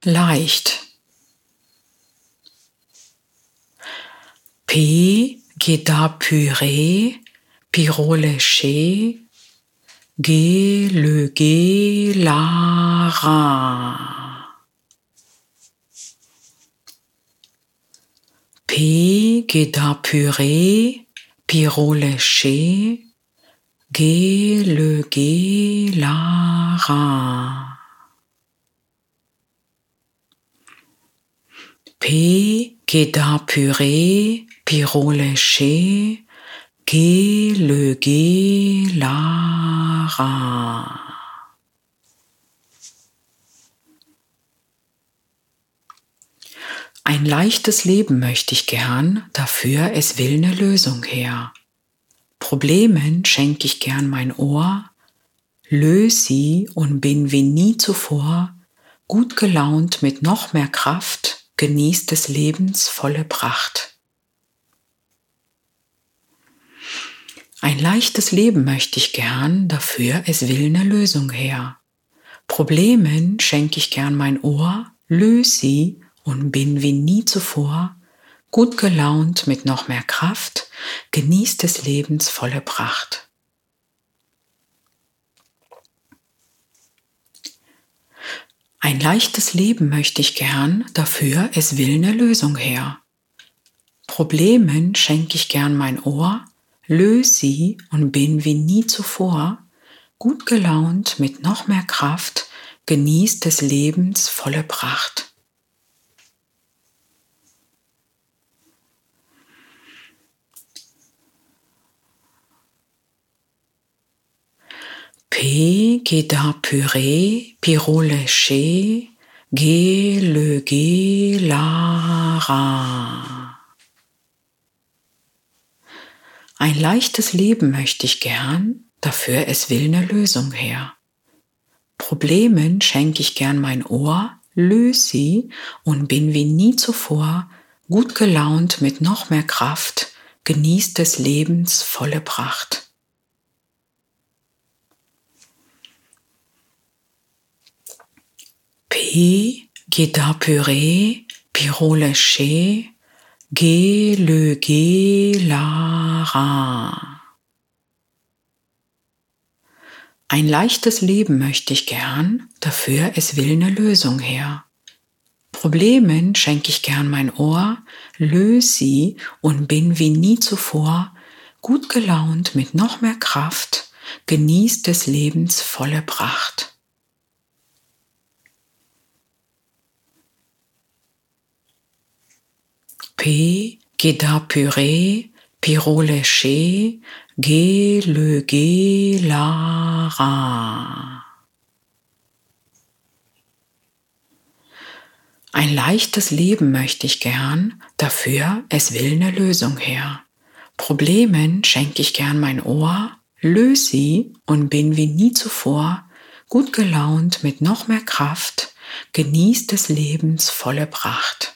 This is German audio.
leicht. P, Geda Purée, Piro léché, G, le G, la ra. P, Geda Purée, Piro léché, G, le G, la ra. P, Geda Purée, Piro léché, G, le G, la ra. Ein leichtes Leben möchte ich gern, dafür es will ne Lösung her. Problemen schenk ich gern mein Ohr, löse sie und bin wie nie zuvor, gut gelaunt mit noch mehr Kraft, genieß des Lebens volle Pracht. Ein leichtes Leben möchte ich gern, dafür es will ne Lösung her. Problemen schenk ich gern mein Ohr, löse sie und bin wie nie zuvor, gut gelaunt mit noch mehr Kraft, genieß des Lebens volle Pracht. Ein leichtes Leben möchte ich gern, dafür es will ne Lösung her. Problemen schenk ich gern mein Ohr, löse sie und bin wie nie zuvor, gut gelaunt mit noch mehr Kraft, genieß des Lebens volle Pracht. P, Geda Purée, Piro léché, G, le G, la ra. Ein leichtes Leben möchte ich gern, dafür es will ne Lösung her. Problemen schenk ich gern mein Ohr, löse sie und bin wie nie zuvor, gut gelaunt mit noch mehr Kraft, genieß des Lebens volle Pracht. P, Geda Purée, Piro léché, G, le G, la ra. Ein leichtes Leben möchte ich gern, dafür es will ne Lösung her. Problemen schenk ich gern mein Ohr, löse sie und bin wie nie zuvor, gut gelaunt mit noch mehr Kraft, genieß des Lebens volle Pracht. P, Geda Purée, Piro léché, G, le G, la ra. Ein leichtes Leben möchte ich gern, dafür es will ne Lösung her. Problemen schenk ich gern mein Ohr, löse sie und bin wie nie zuvor, gut gelaunt mit noch mehr Kraft, genieß des Lebens volle Pracht.